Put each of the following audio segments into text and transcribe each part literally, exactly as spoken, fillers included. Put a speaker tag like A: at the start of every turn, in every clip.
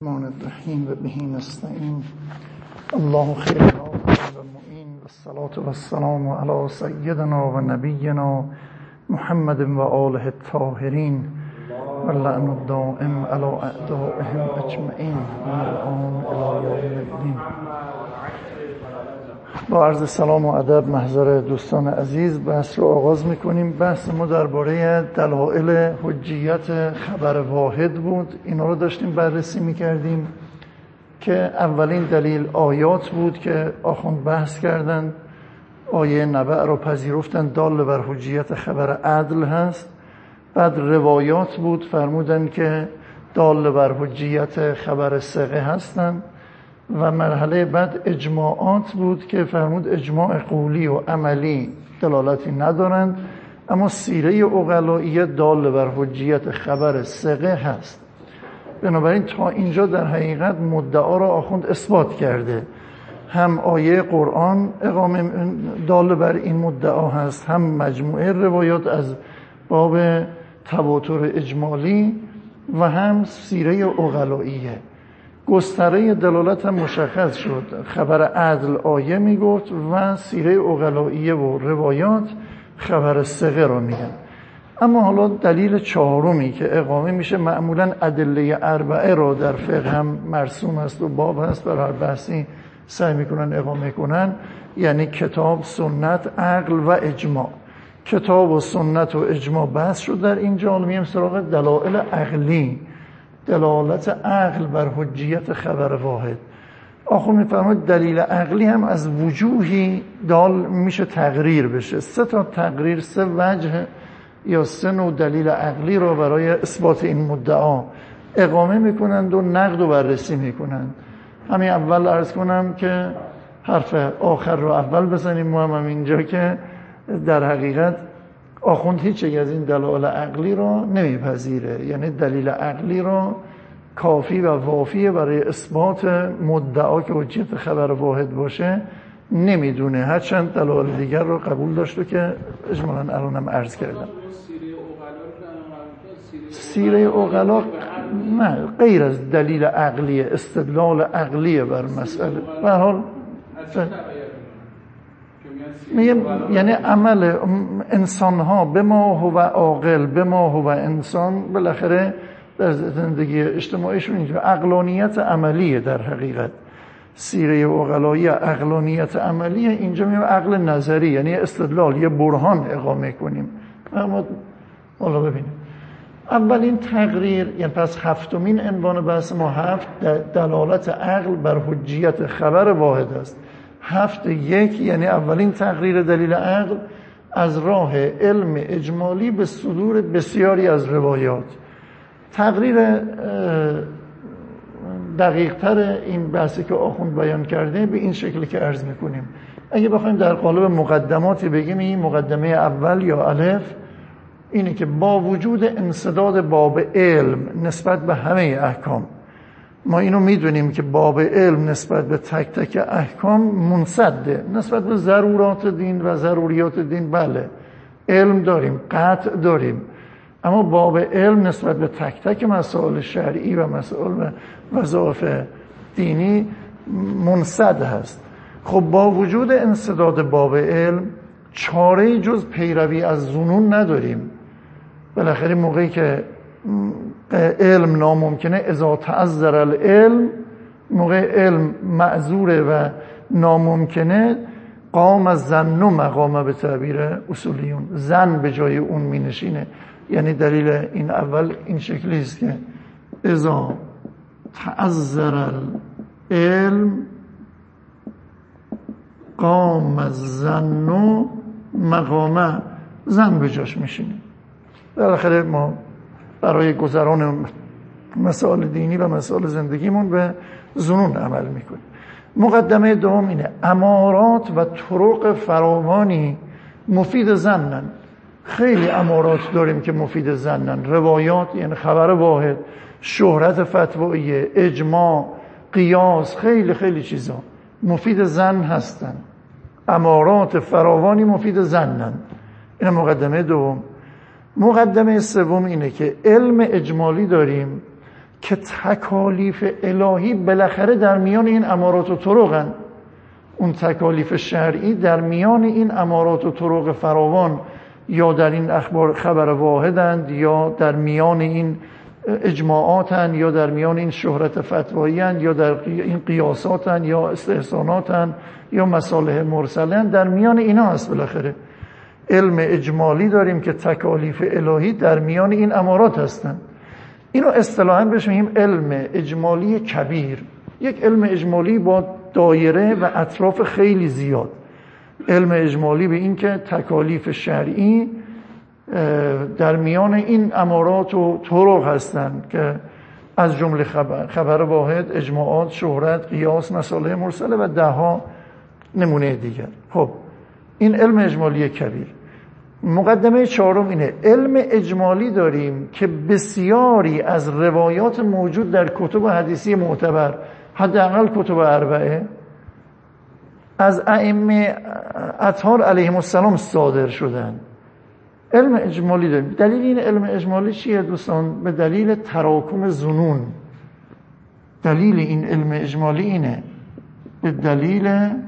A: الرحمن الرحیم و به نستعین. الله خیر ناصر و معین و الصلاة و السلام علی سیدنا و نبینا محمد و آله الطاهرین و اللعن الدائم علی اعدائهم اجمعین و الآن الی یوم الدین. با عرض سلام و ادب محضر دوستان عزیز بحث رو آغاز میکنیم. بحث ما درباره دلایل حجیت خبر واحد بود. اینا رو داشتیم بررسی میکردیم که اولین دلیل آیات بود که آخوند بحث کردند. آیه نبأ رو پذیرفتن دال بر حجیت خبر عدل هست. بعد روایات بود، فرمودن که دال بر حجیت خبر ثقه هستند. و مرحله بعد اجماعات بود که فرمود اجماع قولی و عملی دلالتی ندارند، اما سیره عقلائیه دال بر حجیت خبر ثقه هست. بنابراین تا اینجا در حقیقت مدعا را آخوند اثبات کرده. هم آیه قرآن اقامه دال بر این مدعا هست، هم مجموعه روایات از باب تواتر اجمالی و هم سیره عقلائیه. گستره دلالت هم مشخص شد. خبر عدل آیه میگفت و سیره عقلائیه و روایات خبر ثقه رو میگن. اما حالا دلیل چهارمی که اقامه میشه، معمولا ادله اربعه رو در فقه هم مرسوم است و باب هست، برای هر بحثی سعی میکنن اقامه کنن، یعنی کتاب، سنت، عقل و اجماع. کتاب و سنت و اجماع بحث شد در اینجا. میام سراغ دلایل عقلی، دلالت عقل بر حجیت خبر واحد. آخو میفرماید دلیل عقلی هم از وجوهی دال میشه تقریر بشه. سه تا تقریر، سه وجه یا سه نوع دلیل عقلی رو برای اثبات این مدعا اقامه میکنند و نقد و بررسی میکنند. همین اول عرض کنم که حرف آخر رو اول بزنیم. ما هم اینجا که در حقیقت آخوند هیچ از این دلایل عقلی رو نمیپذیره، یعنی دلیل عقلی رو کافی و وافیه برای اثبات مدعا که حجیت خبر واحد باشه نمیدونه. هرچند دلایل دیگر رو قبول داشته که اجمالاً الانم عرض کردم. سیره عقلا نه، غیر از دلیل عقلی، استدلال عقلی بر مسئله. به هر حال یعنی عمل انسان ها به ما هو عاقل، به ما هو انسان، بالاخره در زندگی اجتماعیشون اینجا عقلانیت عملیه. در حقیقت سیره عقلایی عقلانیت عملیه. اینجا میگم عقل نظری، یعنی استدلال، یه برهان اقامه کنیم. اما حالا ببینیم اولین تقریر، یعنی پس هفتمین عنوان بحث ما هفت دلالت عقل بر حجیت خبر واحد است. هفت یک یعنی اولین تقریر دلیل عقل از راه علم اجمالی به صدور بسیاری از روایات. تقریر دقیق تر این بحثی که آخوند بیان کرده به این شکلی که عرض میکنیم. اگه بخوایم در قالب مقدماتی بگیم، این مقدمه اول یا الف اینه که با وجود انسداد باب علم نسبت به همه احکام، ما اینو میدونیم که باب علم نسبت به تک تک احکام منسده. نسبت به ضرورات دین و ضروریات دین بله علم داریم، قطع داریم، اما باب علم نسبت به تک تک مسائل شرعی و مسائل وظایف دینی منسد هست. خب با وجود انسداد باب علم چاره‌ای جز پیروی از ظنون نداریم. بالاخره موقعی که علم ناممکنه، اذا تعذر العلم، موقع علم معذوره و ناممکنه، قام الظن مقام به تعبیر اصولیون، زن به جای اون می نشینه. یعنی دلیل این اول این شکلی است که اذا تعذر العلم قام الظن مقام، زن به جاش میشینه. بالاخره ما برای گذران مسائل دینی و مسائل زندگیمون به ظنون عمل میکنیم. مقدمه دوم اینه، امارات و طرق فراوانی مفید ظنن. خیلی امارات داریم که مفید ظنن. روایات یعنی خبر واحد، شهرت فتوایی، اجماع، قیاس، خیلی خیلی چیزا مفید ظن هستن. امارات فراوانی مفید ظنن. این مقدمه دوم. مقدمه سوم اینه که علم اجمالی داریم که تکالیف الهی بالاخره در میان این امارات و طرقن. اون تکالیف شرعی در میان این امارات و طرق فراوان یا در این اخبار خبر واحدند یا در میان این اجماعاتن یا در میان این شهرت فتوایی‌اند یا در این قیاساتن یا استحساناتن یا مصالح مرسلن. در میان اینا هست بالاخره. علم اجمالی داریم که تکالیف الهی در میان این امارات هستن. اینو اصطلاحاً بهش میگیم علم اجمالی کبیر. یک علم اجمالی با دایره و اطراف خیلی زیاد. علم اجمالی به این که تکالیف شرعی در میان این امارات و طرق هستند که از جمله خبر خبر واحد، اجماعات، شهرت، قیاس، مصالح مرسله و ده ها نمونه دیگر. خب این علم اجمالی کبیر. مقدمه چهارم اینه، علم اجمالی داریم که بسیاری از روایات موجود در کتب حدیثی معتبر، حداقل کتب اربعه، از ائمه اطهار علیهم السلام صادر شدن. علم اجمالی داریم. دلیل این علم اجمالی چیه دوستان؟ به دلیل تراکم ظنون. دلیل این علم اجمالی اینه، به دلیل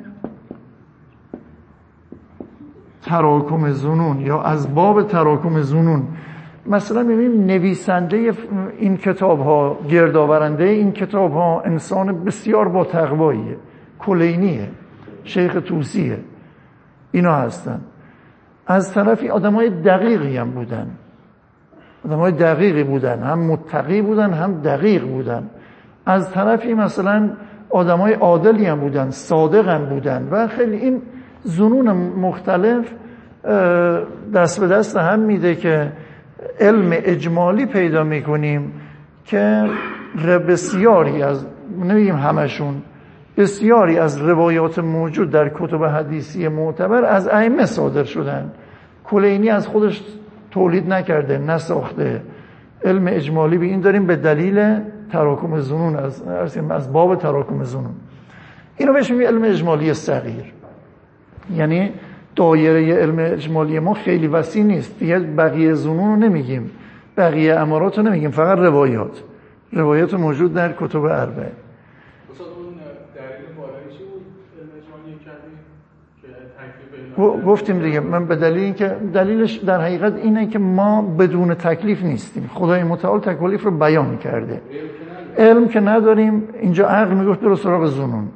A: تراکم ظنون یا از باب تراکم ظنون. مثلا می‌بینیم نویسنده این کتاب ها، گردآورنده این کتاب ها انسان بسیار با تقواییه، کلینیه، شیخ طوسیه، اینا هستن. از طرفی آدمای دقیقی هم بودن، آدمای دقیقی بودن، هم متقی بودن هم دقیق بودن. از طرفی مثلا آدمای عادلی هم بودن، صادق هم بودن و خیلی این ظنون مختلف دست به دست هم میده که علم اجمالی پیدا میکنیم که بسیاری از، نمیگیم همشون، بسیاری از روایات موجود در کتب حدیثی معتبر از ائمه صادر شدن. کلینی از خودش تولید نکرده، نساخته. علم اجمالی به این داریم به دلیل تراکم ظنون، از از باب تراکم ظنون. اینو بهش میگیم علم اجمالی صغیر. یعنی دایره علم اجمالی ما خیلی وسیع نیست دیگه. بقیه ظنون رو نمیگیم، بقیه امارات رو نمیگیم، فقط روایات روایات موجود در کتب اربعه. گفتیم دیگه، من به دلیل اینکه دلیلش در حقیقت اینه که ما بدون تکلیف نیستیم. خدای متعال تکلیف رو بیان کرده. علم که نداریم. اینجا عقل میگفت برو سراغ ظنون،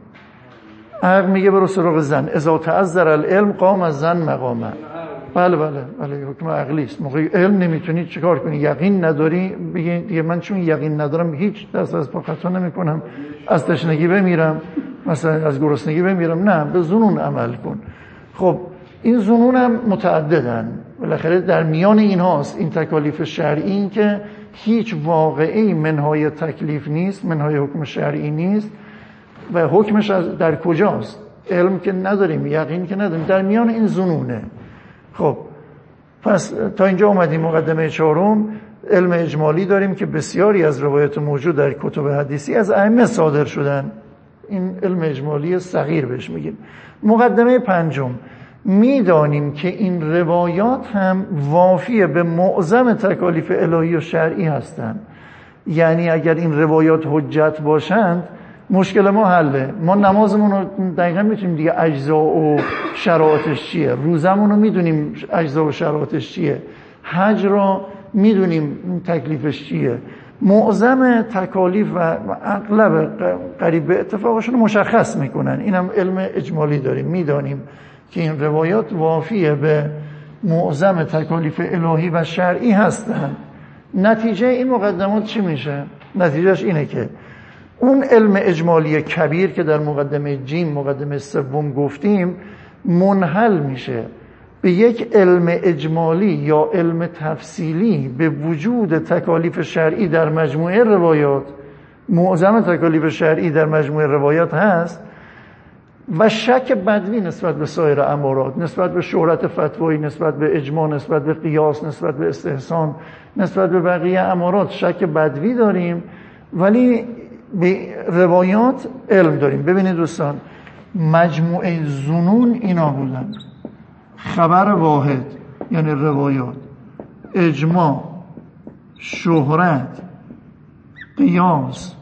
A: عقل میگه برو سراغ زن. اذا تعذر العلم قام از زن مقامه. بله بله بله حکم عقلی است. موقع علم نمیتونی چیکار کنی؟ یقین نداری بگی دیگه من چون یقین ندارم هیچ دست از پا خطا نمیکنم، از تشنگی بمیرم، مثلا از گرسنگی بمیرم. نه، به ظنون عمل کن. خب این ظنون هم متعددن، بالاخره در میان اینهاست این تکالیف شرعی، این که هیچ واقعی منهای تکلیف نیست، منهای حکم شرعی نیست و حکمش در کجاست؟ علم که نداریم، یقین که نداریم، در میان این ظنونه. خب پس تا اینجا اومدیم مقدمه چهارم. علم اجمالی داریم که بسیاری از روایات موجود در کتب حدیثی از ائمه صادر شدن. این علم اجمالی صغیر بهش میگیم. مقدمه پنجم، میدانیم که این روایات هم وافیه به معظم تکالیف الهی و شرعی هستند. یعنی اگر این روایات حجت باشند مشکل ما حله. ما نمازمون رو دقیقا میتونیم دیگه اجزا و شرایطش چیه، روزمون رو میدونیم اجزا و شرایطش چیه، حج رو میدونیم تکلیفش چیه. معظم تکالیف و اغلب قریب به اتفاقشون رو مشخص میکنن. اینم علم اجمالی داریم، میدانیم که این روایات وافیه به معظم تکالیف الهی و شرعی هستن. نتیجه این مقدمات چی میشه؟ نتیجهش اینه که اون علم اجمالی کبیر که در مقدمه جیم، مقدمه سوم گفتیم، منحل میشه به یک علم اجمالی یا علم تفصیلی به وجود تکالیف شرعی در مجموعه روایات. معظم تکالیف شرعی در مجموعه روایات هست و شک بدوی نسبت به سایر امارات، نسبت به شهرت فتوایی، نسبت به اجماع، نسبت به قیاس، نسبت به استحسان، نسبت به بقیه امارات شک بدوی داریم، ولی به روایات علم داریم. ببینید دوستان، مجموعه ظنون اینا بودن: خبر واحد یعنی روایات، اجماع، شهرت، قیاس،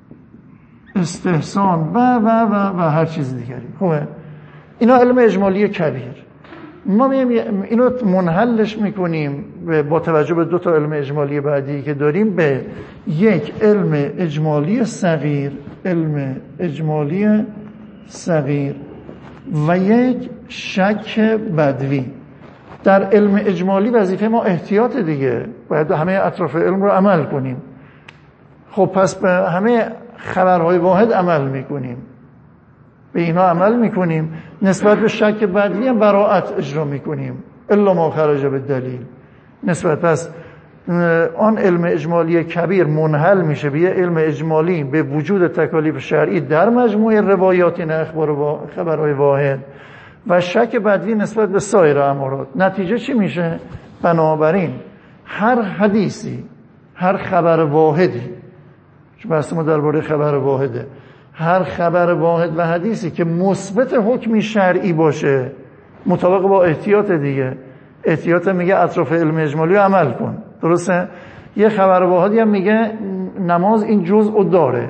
A: استحسان و و و و هر چیز دیگری. خوبه؟ اینا علم اجمالی کبیر. ما میایم اینو منحلش میکنیم با توجه به دو تا علم اجمالی بعدی که داریم به یک علم اجمالی صغیر، علم اجمالی صغیر و یک شک بدوی. در علم اجمالی وظیفه ما احتیاط دیگه، باید همه اطراف علم رو عمل کنیم. خب پس به همه خبرهای واحد عمل میکنیم، به اینا عمل میکنیم. نسبت به شک بدوی هم براءت اجرا میکنیم، الا ما خرج بالدلیل. نسبت پس آن علم اجمالی کبیر منحل میشه به یه علم اجمالی به وجود تکالیف شرعی در مجموعه روایات این اخبار و خبرهای واحد و شک بدوی نسبت به سایر امارات. نتیجه چی میشه؟ بنابراین هر حدیثی، هر خبر واحدی، چون بحث ما درباره خبر واحده، هر خبر واحد و حدیثی که مثبت حکمی شرعی باشه مطابق با احتیاط دیگه، احتیاط میگه اطراف علم اجمالی رو عمل کن، درسته؟ یه خبر واحدی هم میگه نماز این جزء داره،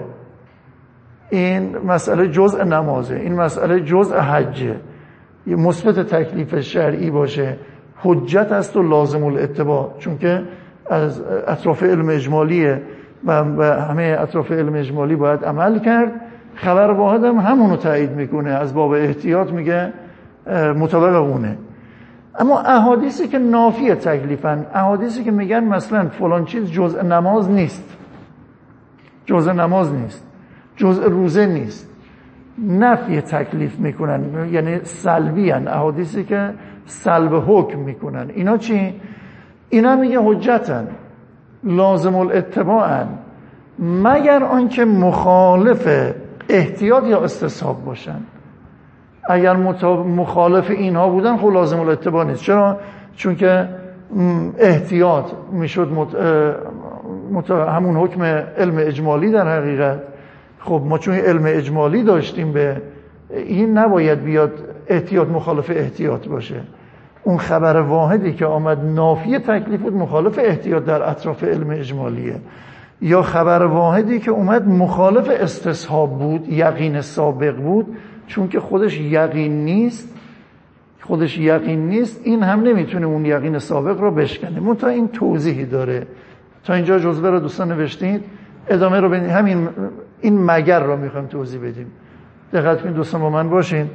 A: این مسئله جزء نمازه، این مسئله جزء حجه، یه مثبت تکلیف شرعی باشه، حجت است و لازم الاتباع، چون که از اطراف علم اجمالیه و همه اطراف علم اجمالی باید عمل کرد. خبر واحد هم همونو تایید میکنه، از باب احتیاط میگه مطابق اونه. اما احادیثی که نافی تکلیفن، احادیثی که میگن مثلا فلان چیز جزء نماز نیست، جزء نماز نیست، جزء روزه نیست، نفی تکلیف میکنن، یعنی سلبی هن، احادیثی که سلب حکم میکنن، اینا چی؟ اینا میگه حجتن، لازم الاتباعن، مگر آنکه مخالف احتیاط یا استصحاب باشن. اگر مخالف اینها بودن خب لازم الاتباع نیست. چرا؟ چون که احتیاط میشد مت... مت... همون حکم علم اجمالی در حقیقت. خب ما چون علم اجمالی داشتیم به این نباید بیاد احتیاط مخالف احتیاط باشه. اون خبر واحدی که آمد نافی تکلیف بود مخالف احتیاط در اطراف علم اجمالیه، یا خبر واحدی که اومد مخالف استصحاب بود، یقین سابق بود، چون که خودش یقین نیست، خودش یقین نیست، این هم نمیتونه اون یقین سابق رو بشکنه. منتها این توضیحی داره. تا اینجا جزوه رو دوستان نوشتید، ادامه رو ببینید. همین این مگر رو میخوایم توضیح بدیم. دقت کنید دوستان با من باشین.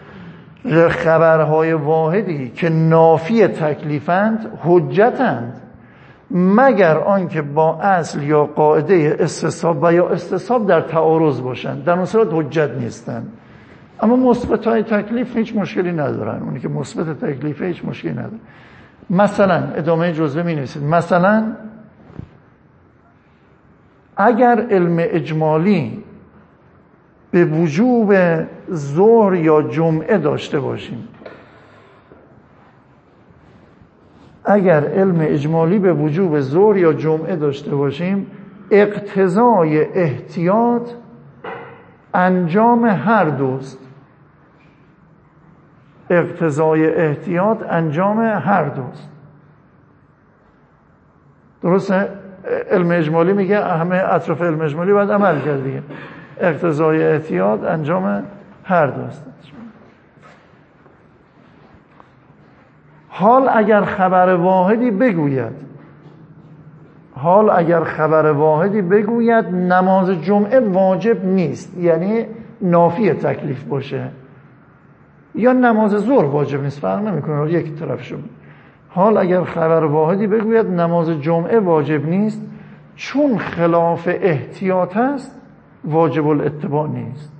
A: خبرهای واحدی که نافی تکلیفند حجتند، مگر آنکه با اصل یا قاعده استصحاب و یا استصحاب در تعارض باشند، در اون صورت حجت نیستند. اما مثبت‌های تکلیف هیچ مشکلی ندارن، اونی که مثبت تکلیف هیچ مشکلی نداره. مثلا ادامه جزوه می نویسید، مثلا اگر علم اجمالی به وجوب ظهر یا جمعه داشته باشیم، اگر علم اجمالی به وجوب ظهر یا جمعه داشته باشیم، اقتضای احتیاط انجام هر دوست، اقتضای احتیاط انجام هر دوست. درسته؟ علم اجمالی میگه همه اطراف علم اجمالی باید عمل کرد دیگه. اقتضای احتیاط انجام هر دوست. حال اگر خبر واحدی بگوید، حال اگر خبر واحدی بگوید نماز جمعه واجب نیست، یعنی نافی تکلیف باشه، یا نماز ظهر واجب نیست، فرق نمیکنه، یک طرف شد. حال اگر خبر واحدی بگوید نماز جمعه واجب نیست، چون خلاف احتیاط است واجب الاتباع نیست.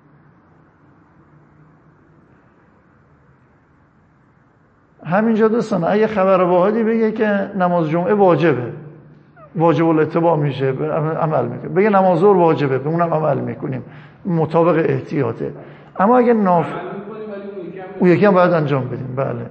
A: همینجا دوستان اگه خبر واحدی بگه که نماز جمعه واجبه، واجب الاتباع میشه، عمل میکنه. بگه نماز ظهر واجبه، به اونم عمل میکنیم مطابق احتیاطه. اما اگه ناف اون یکی هم باید انجام بدیم. بله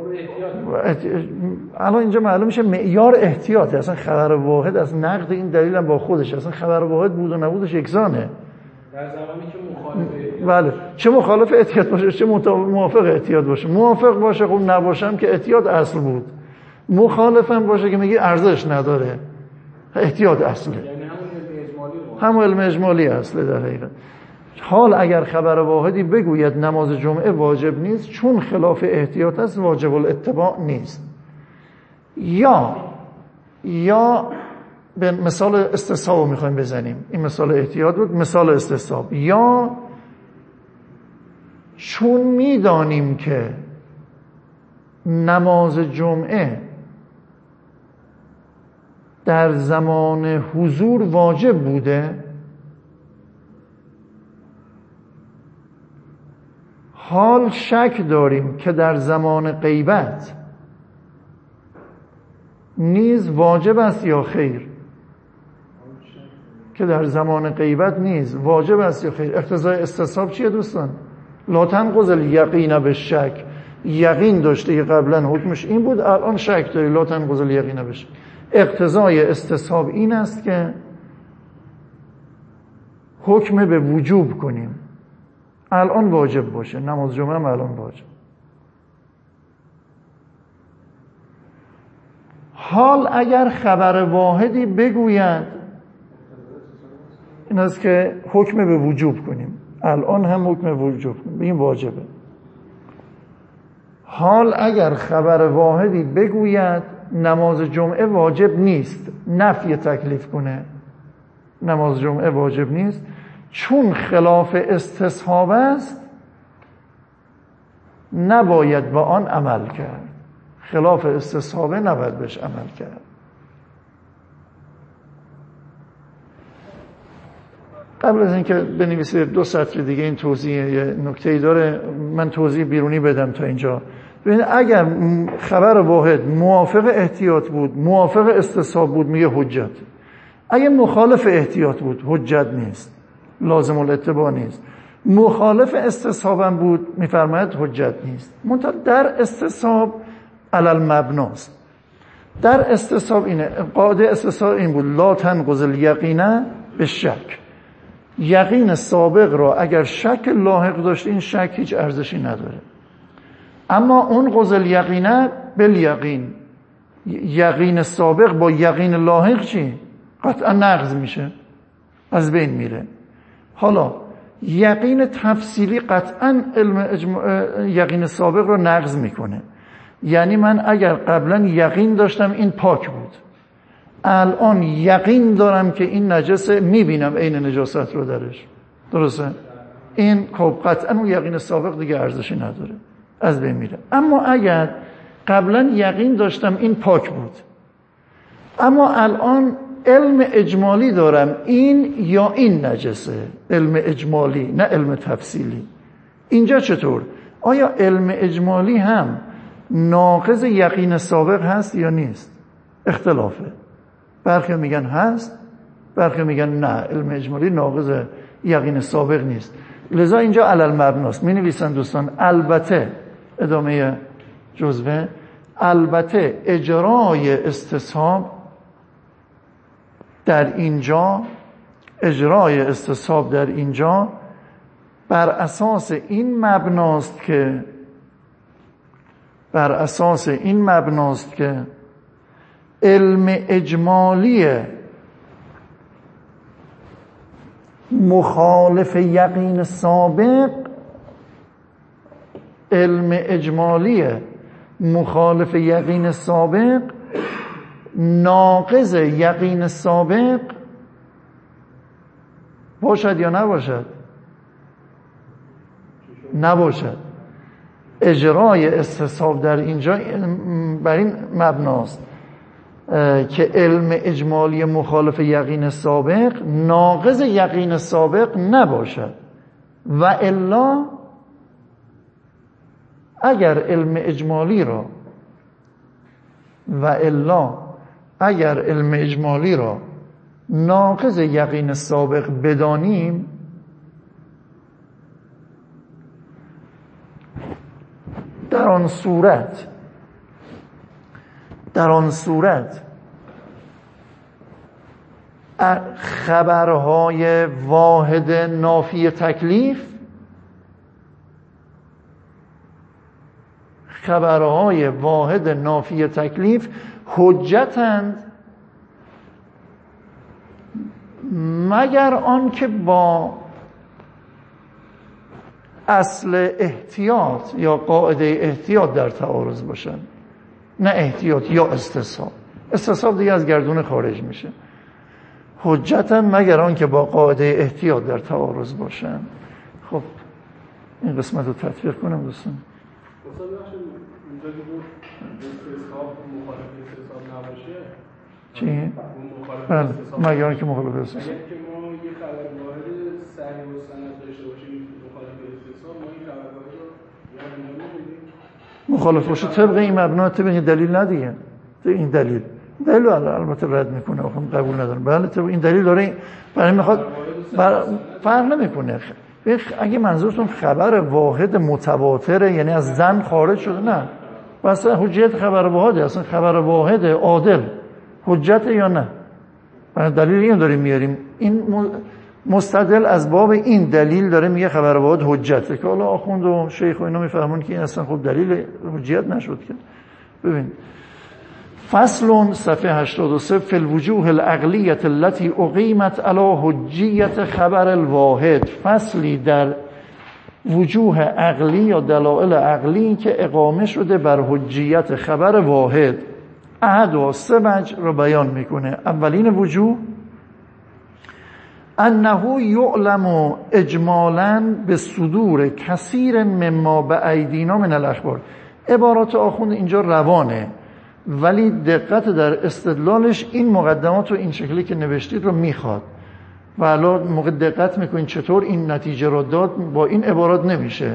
A: الان اینجا معلوم میشه معیار احتیاطه. اصلا خبر واحد از نقد این دلیل هم با خودش، اصلا خبر واحد بود و نبودش یکسانه
B: در زمانی که مخالف.
A: بله، چه مخالف احتیاط باشه چه موافق احتیاط باشه. موافق باشه خب نباشم که احتیاط اصل بود، مخالفم باشه که میگه ارزش نداره، احتیاط اصله.
B: یعنی همون
A: همون علم اجمالی اصله در حقیقت. حال اگر خبر واحدی بگوید نماز جمعه واجب نیست چون خلاف احتیاط است واجب الاتباع نیست. یا یا به مثال استصحاب رو میخوایم بزنیم، این مثال احتیاط بود، مثال استصحاب. یا چون میدانیم که نماز جمعه در زمان حضور واجب بوده، حال شک داریم که در زمان غیبت نیز واجب است یا خیر. که در زمان غیبت نیز واجب است یا خیر. اقتضای استصحاب چیه دوستان؟ لا تنقض الیقین بالشک. یقین داشته که قبلا حکمش این بود، الان شک داری، لا تنقض الیقین بالشک. اقتضای استصحاب این است که حکم به وجوب کنیم، الان واجب باشه، نماز جمعه هم الان واجب. حال اگر خبر واحدی بگوید، این است که حکم به وجوب کنیم، الان هم حکم به وجوب کنیم، این واجبه. حال اگر خبر واحدی بگوید نماز جمعه واجب نیست، نفی تکلیف کنه، نماز جمعه واجب نیست چون خلاف استصحاب است نباید با آن عمل کرد. خلاف استصحابه نباید بهش عمل کرد. قبل از اینکه بنویسید دو سطر دیگه این توضیح یه نکته‌ای داره، من توضیح بیرونی بدم تا اینجا. ببینید اگر خبر واحد موافق احتیاط بود، موافق استصحاب بود، میگه حجت. اگه مخالف احتیاط بود حجت نیست، لازم الاتباع نیست. مخالف استصحابم بود میفرماید حجت نیست. منتها در استصحاب علل مبناست. در استصحاب اینه، قاعده استصحاب این بود لا تنقض الیقین بالشک. یقین سابق را اگر شک لاحق داشت این شک هیچ ارزشی نداره. اما اون قضل یقینه بالیقین، یقین سابق با یقین لاحق چی؟ قطعا نقض میشه، از بین میره. حالا یقین تفصیلی قطعا علم اجماع یقین سابق رو نقض میکنه. یعنی من اگر قبلا یقین داشتم این پاک بود، الان یقین دارم که این نجسه، میبینم عین نجاست رو درش، درسته؟ این قطعا اون یقین سابق دیگه ارزشی نداره، از بین میره. اما اگر قبلا یقین داشتم این پاک بود، اما الان علم اجمالی دارم این یا این نجسه، علم اجمالی نه علم تفصیلی. اینجا چطور؟ آیا علم اجمالی هم ناقض یقین سابق هست یا نیست؟ اختلافه. برخی میگن هست، برخی میگن نه، علم اجمالی ناقض یقین سابق نیست. لذا اینجا علل مبناست. می نویسن دوستان البته، ادامه جزوه، البته اجرای استصحاب در اینجا، اجرای استصحاب در اینجا بر اساس این مبناست که بر اساس این مبناست که علم اجمالی مخالف یقین سابق، علم اجمالی مخالف یقین سابق ناقض یقین سابق باشد یا نباشد؟ نباشد. اجرای استصحاب در اینجا بر این مبناست که علم اجمالی مخالف یقین سابق ناقض یقین سابق نباشد. و الا اگر علم اجمالی را و الا اگر علم اجمالی را ناقض یقین سابق بدانیم، در آن صورت در آن صورت خبرهای واحد نافی تکلیف خبرهای واحد نافی تکلیف حجتند مگر آن که با اصل احتیاط یا قاعده احتیاط در تعارض باشن، نه احتیاط یا استصحاب. استصحاب دیگه از گردون خارج میشه. حجتا مگر آن که با قاعده احتیاط در تعارض باشن. خب این قسمت رو تطبیق کنم دوستان.
B: اصلا بخش اونجا که بود استصحاب مخالف استصحاب نباشه
A: چی؟ بله مگر آن که مخالف استصحاب.
B: اگر که ما یه خبر واحد صحیح و سند داشته باشیم مخالف استصحاب، ما این خبر واحد رو یا نمی‌دونیم
A: مخالف باشه طبق این مبنا، طبق این دلیل ندیگه. این دلیل دلیل البته رد میکنه، آخه قبول ندارم. بله طبق این دلیل داره، برای میخواد بر... فرق نمیکنه. اگه منظورتون خبر واحد متواتره یعنی از زن خارج شده، نه اصلا حجیت خبر واحده، اصلا خبر واحد عادل حجت یا نه. برای دلیل این داریم میاریم، این مستدل از باب این دلیل داره میگه خبر واحد حجته، که حالا آخوند و شیخ و اینا میفهمون که این اصلا خب دلیل حجیت نشد که. ببین فصل صفحه هشتاد و سه فی الوجوه العقلیة التي اقیمت علی حجیت خبر الواحد. فصلی در وجوه عقلی یا دلائل عقلی که اقامه شده بر حجیت خبر واحد. احد و سه وجه رو بیان میکنه. اولین وجوه انه یعلم اجمالا به صدور کثیر مما به ایدینا من الاخبار. عبارات آخوند اینجا روانه ولی دقت در استدلالش این مقدمات رو این شکلی که نوشتید رو میخواد و الان موقع دقت میکنین چطور این نتیجه رو داد. با این عبارات نمیشه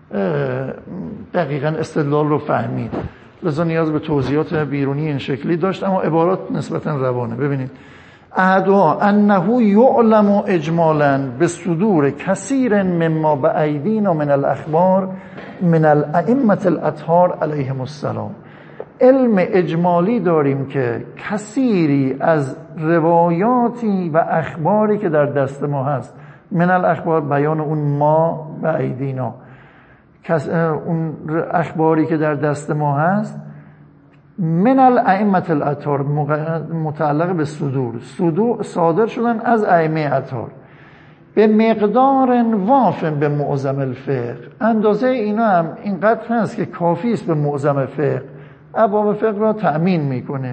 A: دقیقاً استدلال رو فهمید، لذا نیاز به توضیحات بیرونی این شکلی داشت، اما عبارات نسبتاً روانه. ببینید احدها انه یعلم اجمالا به صدور کثیر مما به ایدینا من الاخبار من الائمه الاطهار علیهم السلام. علم اجمالی داریم که کثیری از روایاتی و اخباری که در دست ما هست، من الاخبار بیان اون ما و ایدینا، اون اخباری که در دست ما هست، من الائمه الاطهار متعلق به صدور، صدور صادر شدن از ائمه اطهار به مقدار وافن به معظم الفقه. اندازه اینا هم اینقدر هست که کافی است به معظم فقه، ابواب فقه را تأمین میکنه.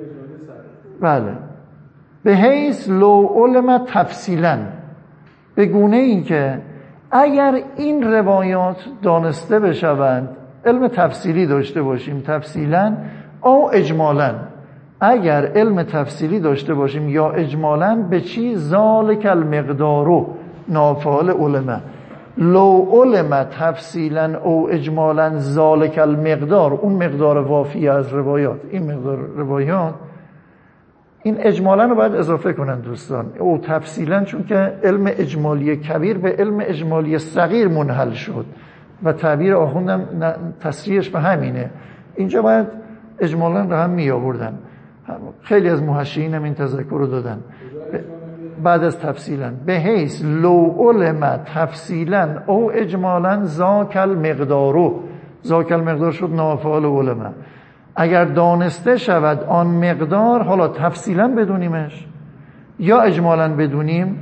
A: بله به حیث لو علم تفصیلا، به گونه ای که اگر این روایات دانسته بشوند، علم تفصیلی داشته باشیم تفصیلا او اجمالا، اگر علم تفصیلی داشته باشیم یا اجمالا، به چی؟ ذالک المقدارو نافعال علمه. لو علم تفصیلا او اجمالا ذالک المقدار، اون مقدار وافی از روایات، این مقدار روایات، این اجمالا رو باید اضافه کنن دوستان، او تفصیلا، چون که علم اجمالی کبیر به علم اجمالی صغیر منحل شد و تعبیر آخوندم تصریحش به همینه. اینجا باید اجمالا رو هم می آوردن، خیلی از محشیین هم این تذکر رو دادن بعد از تفصیلا. به حیث لو علم تفصیلا او اجمالا ذاک المقدارو، ذاک المقدار شد نافعال علماء، اگر دانسته شود آن مقدار، حالا تفصیلا بدونیمش یا اجمالا بدونیم،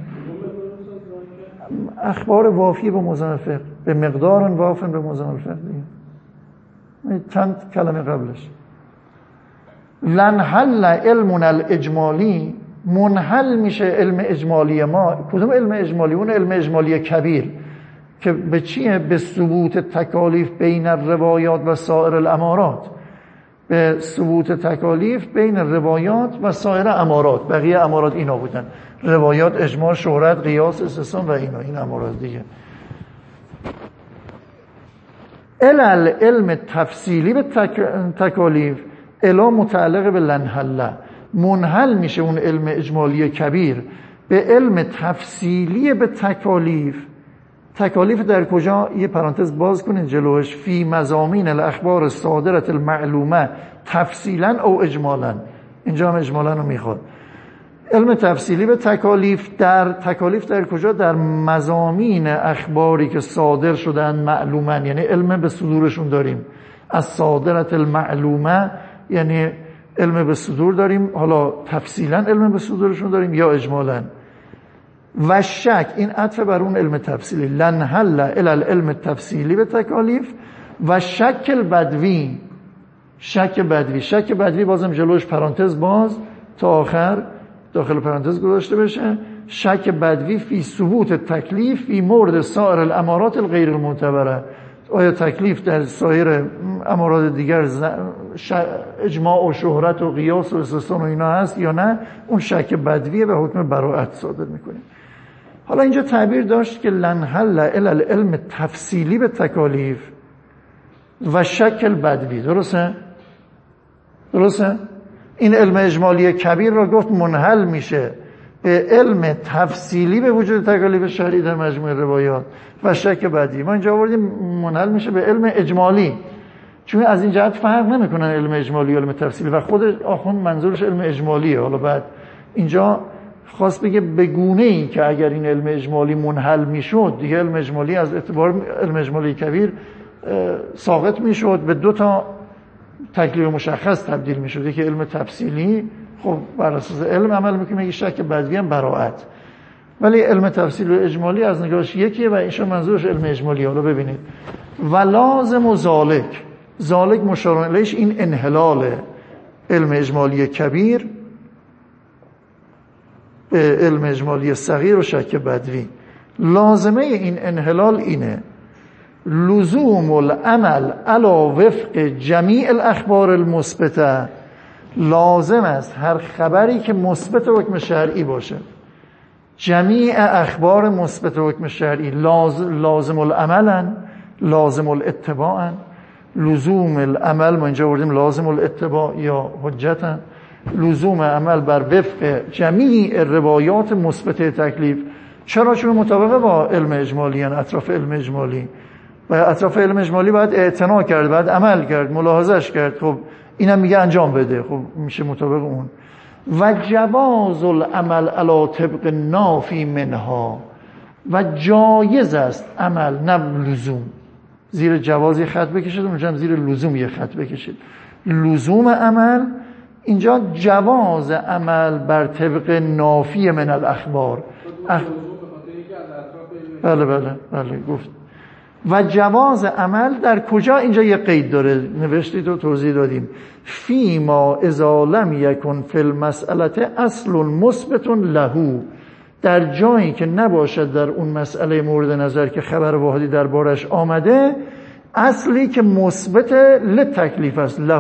A: اخبار وافی به معظم فقه، به مقدار وافن به معظم فقه. چند کلمه قبلش لنحل علمنا الاجمالی، منحل میشه علم اجمالی ما. کدوم علم اجمالی؟ اون علم اجمالی کبیر که به چیه؟ به ثبوت تکالیف بین الروایات و سایر الامارات، به ثبوت تکالیف بین روایات و سایر امارات. بقیه امارات اینا بودن، روایات، اجماع، شهرت، قیاس، استثناء و اینا، این امارات دیگه. علل علم تفصیلی به تک... تکالیف الا متعلق به لنحله، منحل میشه اون علم اجمالی کبیر به علم تفصیلی به تکالیف. تکالیف در کجا؟ یه پرانتز باز کنین جلوش، فی مضامین الاخبار الصادرة المعلومه تفصیلا او اجمالا، اینجا هم اجمالا رو میخواد. علم تفصیلی به تکالیف، در تکالیف در کجا؟ در مضامین اخباری که صادر شدن معلومن، یعنی علم به صدورشون داریم. از صادرة المعلومه یعنی علم به صدور داریم، حالا تفصیلا علم به صدورشون داریم یا اجمالا. و شک، این عطف بر اون علم تفصیلی، لنحل الی العلم تفصیلی به تکالیف و شک البدوی، شک بدوی، شک بدوی بازم جلوش پرانتز باز تا آخر داخل پرانتز گذاشته بشه، شک بدوی فی ثبوت تکلیف فی مورد سایر الامارات الغیر المعتبره، آیا تکلیف در سایر امارات دیگر اجماع و شهرت و قیاس و استثنا و اینا هست یا نه، اون شک بدویه و حکم براءت صادر میکنیم. حالا اینجا تعبیر داشت که لنحل الی العلم تفصیلی به تکالیف و شک البدوی، درسته؟ درسته؟ این علم اجمالی کبیر را گفت منحل میشه به علم تفصیلی به وجود تکالیف شرعی در مجموع روایات و شک بدوی. ما اینجا آوردیم منحل میشه به علم اجمالی، چون از این جهت فرق نمیکنن علم اجمالی و علم تفصیلی و خود آخوند منظورش علم اجمالیه. حالا بعد اینجا خواست بگه به گونه‌ای که اگر این علم اجمالی منحل میشد دیگه علم اجمالی از اعتبار علم اجمالی کبیر ساقط میشد، به دو تا تکلیف مشخص تبدیل میشد، یکی علم تفصیلی خب بر اساس علم عمل میکنه، یکی شک بدوی هم براءت. ولی علم تفصیل و اجمالی از نگاهش یکیه و ایشون منظورش علم اجمالی. حالا ببینید و لازم و ذالک، ذالک مشار الیهش این انحلال علم اجمالی کبیر به علم اجمالی صغیر و شک بدوی. لازمه این انحلال اینه لزوم العمل علی وفق جمیع الاخبار المثبته، لازم است هر خبری که مثبت حکم شرعی باشه، جمیع اخبار مثبت حکم شرعی لازم, لازم العملن، لازم الاتباعن، لزوم العمل ما اینجا بردیم لازم الاتباع یا حجتن، لزوم عمل بر وفق جمیع روایات مثبت تکلیف. چرا؟ چون مطابقه با علم اجمالی ان، اطراف علم اجمالی و اطراف علم اجمالی باید اعتنا کرد، باید عمل کرد، ملاحظش کرد. خب اینم میگه انجام بده، خب میشه مطابق اون. و جواز العمل علی طبق نافی منها، و جایز است عمل، نه لزوم، زیر جواز یه خط بکشید اونجا هم زیر لزوم یه خط بکشید. لزوم عمل اینجا جواز عمل بر طبق نافی من الاخبار. اخ... بله بله بله گفت. و جواز عمل در کجا؟ اینجا یه قید داره نوشتید و توضیح دادیم، فی ما اذا لم یکن فی المسئله اصل مثبت له، در جایی که نباشد در اون مسئله مورد نظر که خبر واحدی دربارش آمده اصلی که مثبت لتکلیف است، له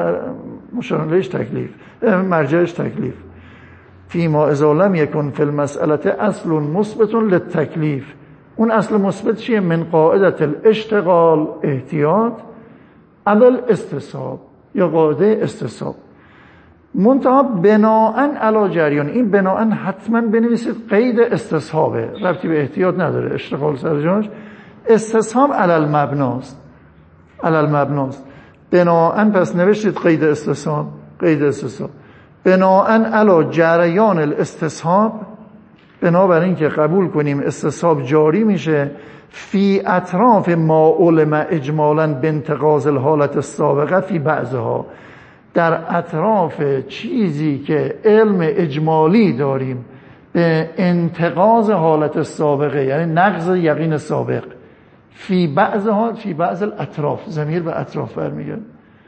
A: مشارلش تکلیف، مرجعش تکلیف. فی ما اذا لم یکن فی المسئله اصل مثبت لتکلیف، اون اصل مثبت چیه؟ من قاعدت الاشتغال احتیاط اول استصحاب، یا قاعده استصحاب. منتها بناءً علی جریان، این بناءً حتما بنویسید قید استصحابه، ربطی به احتیاط نداره، اشتغال سر جاش، استصحاب علی المبناست، علی المبناست. بناءً پس نوشتید قید استصحاب، قید استصحاب بناءً علی جریان الاستصحاب، بنابراین که قبول کنیم استصحاب جاری میشه فی اطراف ما علم اجمالا بانتقاض الحالت السابقه فی بعضها، در اطراف چیزی که علم اجمالی داریم به انتقاض حالت سابقه، یعنی نقض یقین سابق، فی بعضها، فی بعض الاطراف، ضمیر به اطراف برمیگرده.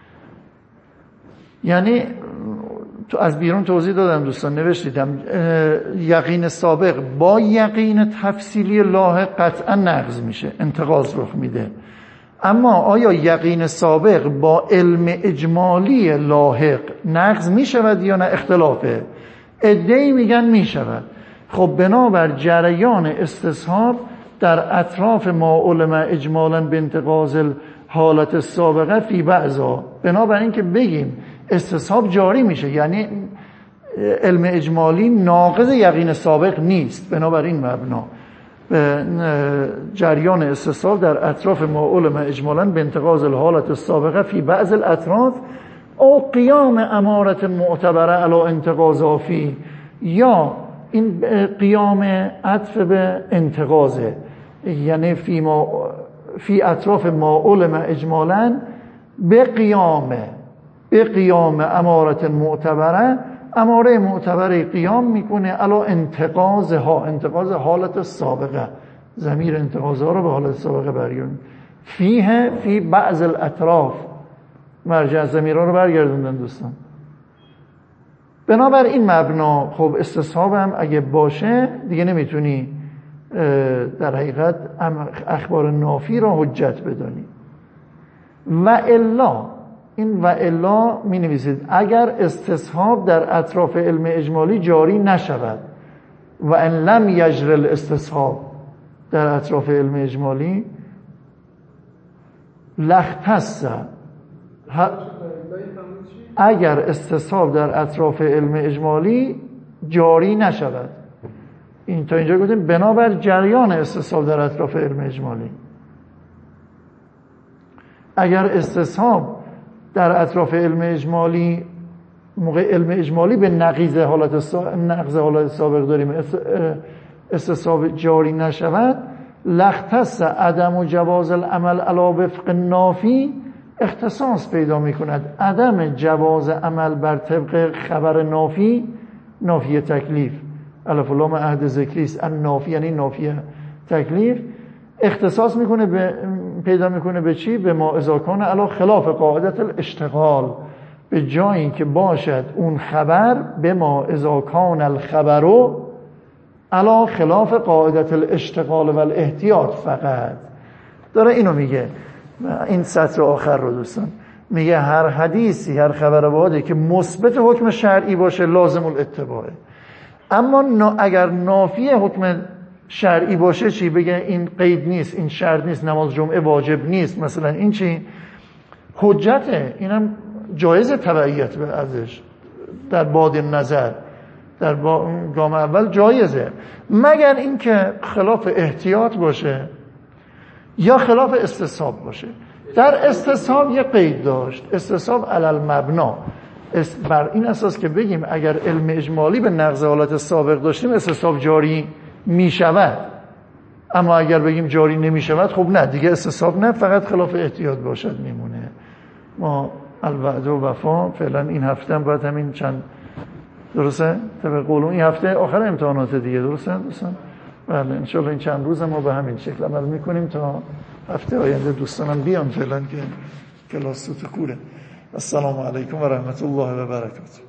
A: یعنی تو از بیرون توضیح دادم دوستان، نوشتیدم یقین سابق با یقین تفصیلی لاحق قطعا نقض میشه، انتقاض رخ میده. اما آیا یقین سابق با علم اجمالی لاحق نقض میشود یا نه؟ اختلافه. عده‌ای میگن میشود. خب بنابر جریان استصحاب در اطراف ما علم اجمالا بانتقاض حالت السابقه فی بعضا، بنابراین که بگیم استصحاب جاری میشه یعنی علم اجمالی ناقض یقین سابق نیست، بنابراین مبنا جریان استصحاب در اطراف ما علم اجمالا بانتقاض الحالت السابقه فی بعض الاطراف او قیام امارت معتبره علی انتقاض فی، یا این قیام عطف به انتقاضه، یعنی فی ما فی اطراف ما علم اجمالا به قیامه به قیام امارت معتبره اماره معتبره قیام میکنه علا انتقاضها، انتقاض حالت سابقه، ضمیر انتقاضها رو به حالت سابقه برگردون. فیه فی بعض الاطراف، مرجع ضمیرها رو برگردوندن دوستان. بنابر این مبنا خب استصحاب هم اگه باشه دیگه نمیتونی در حقیقت اخبار نافی را حجت بدانی. و الا، این و الا می نویسید اگر استصحاب در اطراف علم اجمالی جاری نشود، و ان لم یجر الاستصحاب در اطراف علم اجمالی لختص، اگر استصحاب در اطراف علم اجمالی جاری نشود. این تا اینجا گفتیم بنابر جریان استصحاب در اطراف علم اجمالی. اگر استصحاب در اطراف علم اجمالی، موقع علم اجمالی به نقیض حالت نقض حالت سابق داریم، استصحاب جاری نشود، لختص عدم و جواز العمل علی وفق نافی اختصاص پیدا می کند. عدم جواز عمل بر طبق خبر نافی، نافی تکلیف، الف و لام عهد ذکری است، ان نافی یعنی نافی تکلیف، اختصاص میکنه به پیدا میکنه به چی؟ به ما اذا کان علی خلاف قاعدت الاشتغال، به جایی که باشد اون خبر به ما اذا کان الخبرو علی خلاف قاعدت الاشتغال و الاحتیاط. فقط داره اینو میگه، این سطر آخر رو دوستان میگه هر حدیثی، هر خبر واحدی که مثبت حکم شرعی باشه لازم الاتباعه، اما اگر نافی حکم شرعی باشه چی؟ بگه این قید نیست، این شرط نیست، نماز جمعه واجب نیست مثلا، این چی؟ حجته، اینم جایز تبعیت به ازش در بعد نظر، در گام اول جایزه، مگر اینکه خلاف احتیاط باشه یا خلاف استصحاب باشه. در استصحاب یه قید داشت، استصحاب علی المبنا، بر این اساس که بگیم اگر علم اجمالی به نقض حالت سابق داشتیم استصحاب جاری می شود، اما اگر بگیم جاری نمی شود خب نه دیگه استصحاب نه، فقط خلاف احتیاط باشد میمونه. ما الوعد و وفا فعلا این هفته هم باید همین چند، درسته؟ طبق قولون این هفته آخر امتحانات دیگه، درسته دوستان؟ بله انشالله این چند روز ما به همین شکل عمل میکنیم تا هفته آینده دوستانم بیان، فعلا که کلاس تو کوره. السلام علیکم و رحمت الله و برکاته.